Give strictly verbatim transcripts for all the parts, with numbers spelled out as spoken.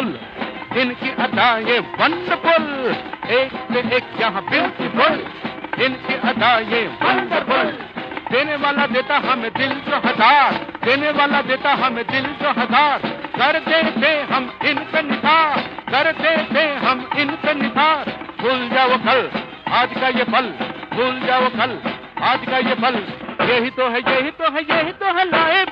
Beautiful, इनकी अदाएं wonderful, एक से एक यहाँ ब्यूटीफुल, इनकी अदाएं वंडरफुल। देने वाला देता हमें दिल जो हजार, देने वाला देता हमें दिल जो हजार, कर देते हम इन पे निथार, कर देते हम इन पे निथार। भूल जाओ कल आज का ये पल, भूल जाओ कल आज का ये पल, यही तो है यही तो है यही तो है लाइफ।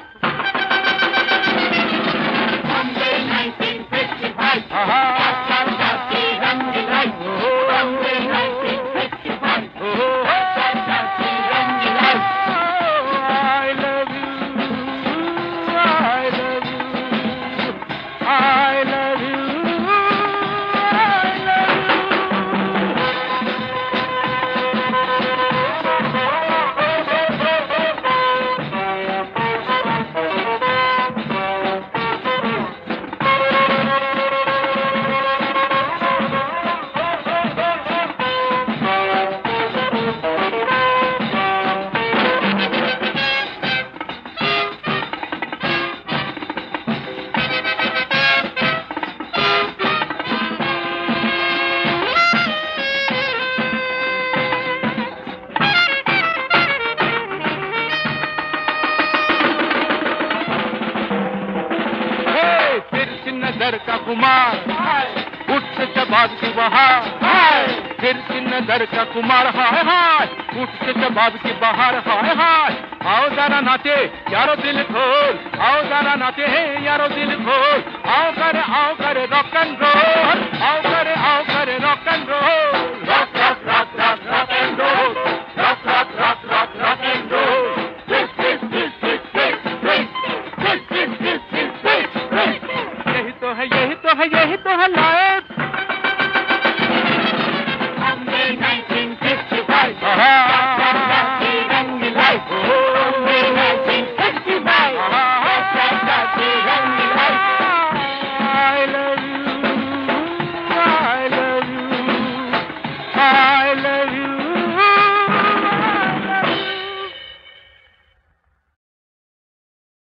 नजर का कुमार उठ से जवाब की बहार, फिर की नजर का कुमार हाय हाय, उठ से जवाब की बहार हाय हाय। आओ जरा नाचे यारो दिल खोल, आओ जरा नाचे है यारो दिल खोल, आओ करे आओ करे रॉक एंड रोल, आओ करे आओ करे rock and roll, rock rock rock rock.